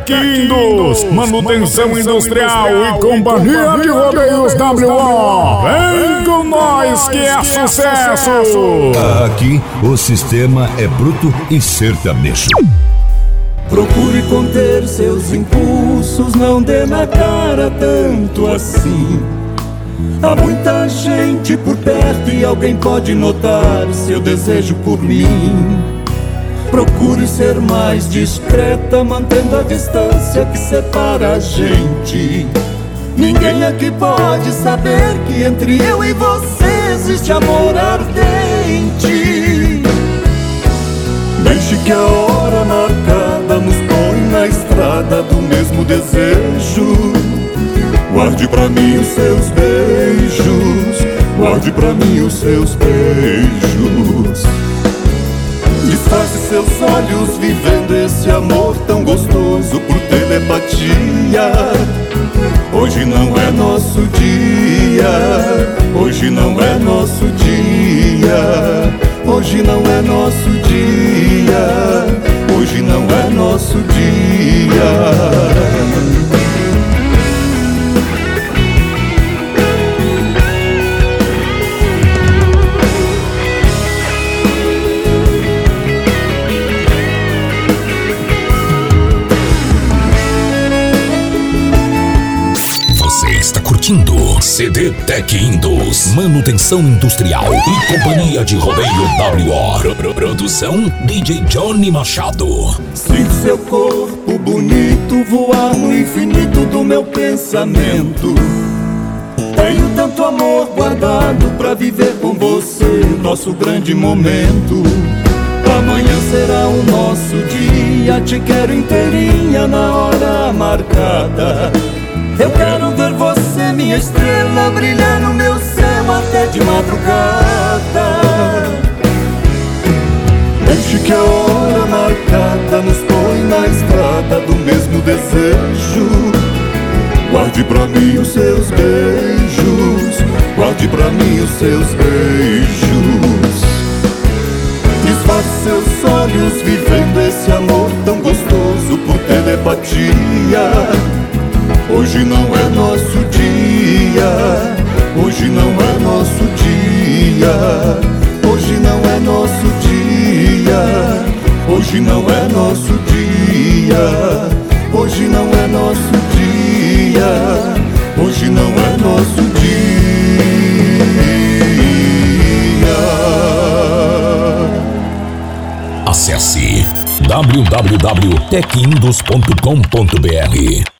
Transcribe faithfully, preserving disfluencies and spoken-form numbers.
Tec Indos, manutenção industrial e companhia de rodeios W O. Vem com nós que é sucesso! Aqui o sistema é bruto e sertanejo. Procure conter seus impulsos, não dê na cara tanto assim. Há muita gente por perto e alguém pode notar seu desejo por mim. Procure ser mais discreta, mantendo a distância que separa a gente. Ninguém aqui pode saber que entre eu e você existe amor ardente. Deixe que a hora marcada nos põe na estrada do mesmo desejo. Guarde pra mim os seus beijos, guarde pra mim os seus beijos. Disfarce seus olhos vivendo esse amor tão gostoso por telepatia. Hoje não é nosso dia, hoje não é nosso dia, hoje não é nosso dia, hoje não é nosso dia. C D Tec Indos, manutenção industrial e companhia de rodeio W O. Pro, pro, produção D J Johnny Machado. Sinto seu corpo bonito voar no infinito do meu pensamento. Tenho tanto amor guardado pra viver com você nosso grande momento. Amanhã será o nosso dia, te quero inteirinha na hora marcada. Eu quero ver você, minha estrela, brilhar no meu céu até de madrugada. Deixe que a hora marcada nos põe na estrada do mesmo desejo. Guarde pra mim os seus beijos, guarde pra mim os seus beijos. Disfarce seus olhos vivendo esse amor tão gostoso por telepatia. Hoje não é nosso dia, hoje não é nosso dia, hoje não é nosso dia, hoje não é nosso dia, hoje não é nosso dia, hoje não é nosso dia. Acesse w w w ponto tec indos ponto com ponto b r.